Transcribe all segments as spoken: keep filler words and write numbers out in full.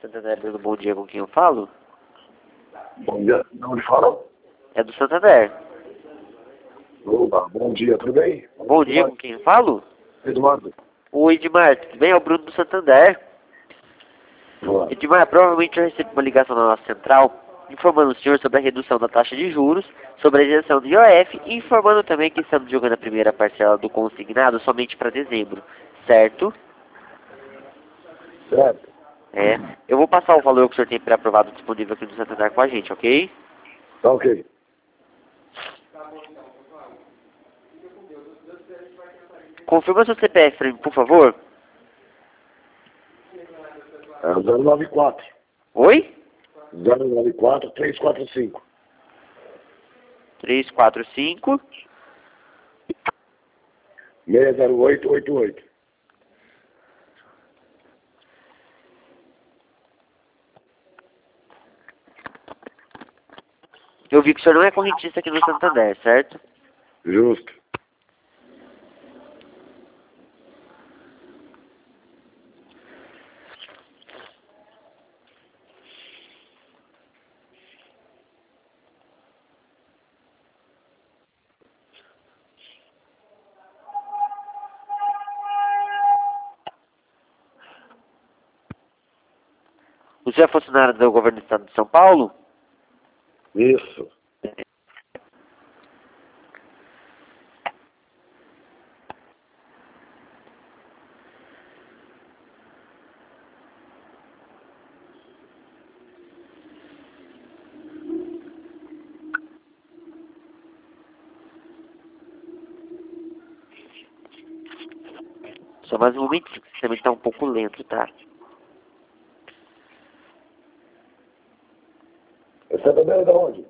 Santander dando bom dia, com quem eu falo? Bom dia, de onde fala? É do Santander. Opa, bom dia, tudo bem? Bom dia, com quem eu falo? Eduardo. Oi, Edmar, tudo bem? É o Bruno do Santander. Olá. Edmar, provavelmente eu recebi uma ligação na nossa central informando o senhor sobre a redução da taxa de juros, sobre a isenção do I O F e informando também que estamos jogando a primeira parcela do consignado somente para dezembro, certo? Certo. É. Eu vou passar o valor que o senhor tem pré-aprovado disponível aqui no Santander com a gente, ok? Tá ok. Confirma seu C P F para mim, por favor. É o zero nove quatro. Oi? zero nove quatro, três quatro cinco. três quatro cinco. seis zero oito oito oito. Eu vi que o senhor não é correntista aqui no Santander, certo? Justo. O senhor é funcionário do governo do estado de São Paulo? Isso. Só mais um momentinho, que o sistema está um pouco lento, tá? É Santander da onde?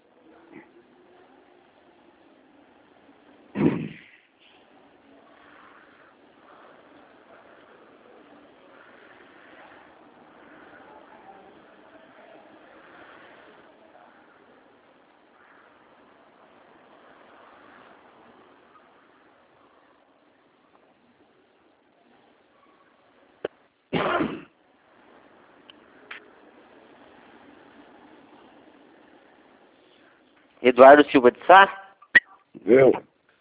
Eduardo Silva de Sá? Eu.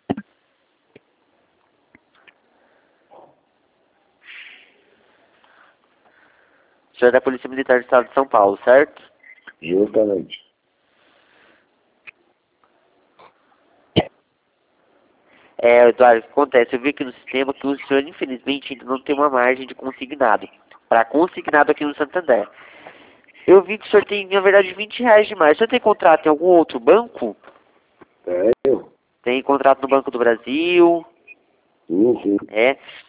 O senhor é da Polícia Militar do estado de São Paulo, certo? Justamente. É, Eduardo, o que acontece? Eu vi aqui no sistema que o senhor, infelizmente, ainda não tem uma margem de consignado. Para consignado aqui no Santander. Eu vi que o senhor tem, na verdade, vinte reais demais. O senhor tem contrato em algum outro banco? É eu. Tem contrato no Banco do Brasil? Sim, sim. É.